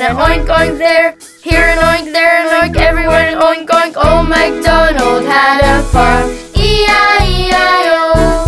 an oink oink there. Here an oink, there an oink, everywhere an oink oink. Old MacDonald had a farm, E-I-E-I-O.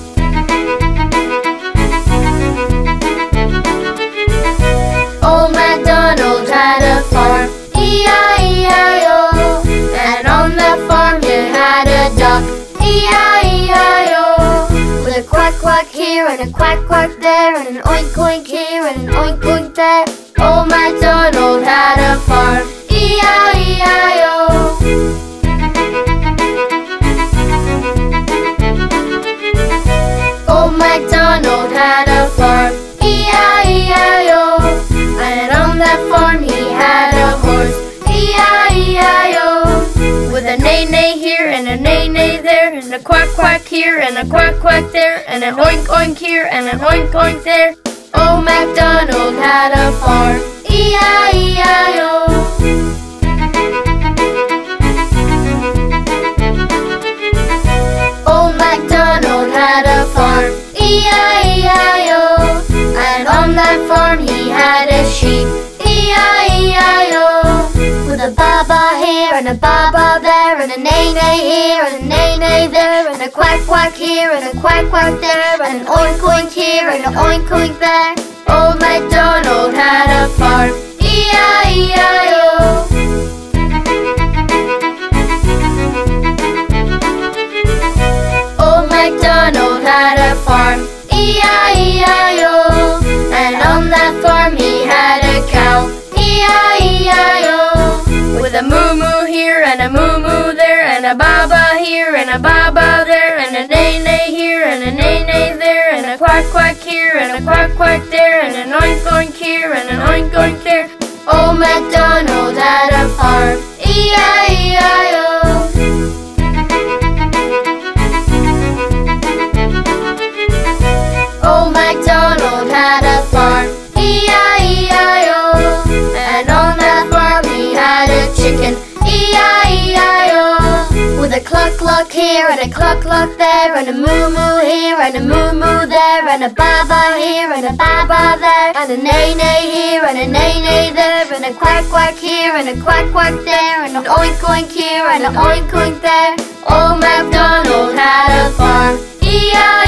Old MacDonald had a farm, E-I-E-I-O. And on that farm you had a duck, E-I-E-I-O. With a quack quack here and a quack quack there, and an oink oink here and an oink oink there. Old MacDonald had a farm, E-I-E-I-O. Old MacDonald had a farm, E-I-E-I-O. And on that farm he had a horse, E-I-E-I-O. With a neigh-neigh here and a neigh-neigh there, and a quack quack here and a quack quack there, and an oink oink here and an oink oink there. Old MacDonald had a farm, E-I-E-I-O. Old MacDonald had a farm, E-I-E-I-O. And on that farm he had a sheep, E-I-E-I-O. With a ba-ba here and a ba-ba there, and a neigh-neigh here and a neigh-neigh there, and a quack quack here and a quack quack there, and an oink oink here and an oink oink there. Old MacDonald had a farm, E-I-E-I-O. Old MacDonald had a farm, E-I-E-I-O. And on that farm he had a cow, E-I-E-I-O. With a moo-moo here and a moo-moo there, and a ba-ba here and a ba-ba there, and a neigh-neigh here and a neigh-neigh there, and a quack quack here and a quack quack there, and an oink oink here and an oink oink there. Old MacDonald had a farm, E-I-E-I-O. Old MacDonald had a farm, E-I-E-I-O. And on that farm he had a chicken, E-I-E-I-O. With a cluck cluck here and a cluck cluck there, and a moo moo here and a moo moo there, and a ba-ba here and a ba-ba there, and a neigh-neigh here and a neigh-neigh there, and a quack quack here and a quack quack there, and an oink oink here and an oink oink there. Old MacDonald had a farm, E-I-E-I-O.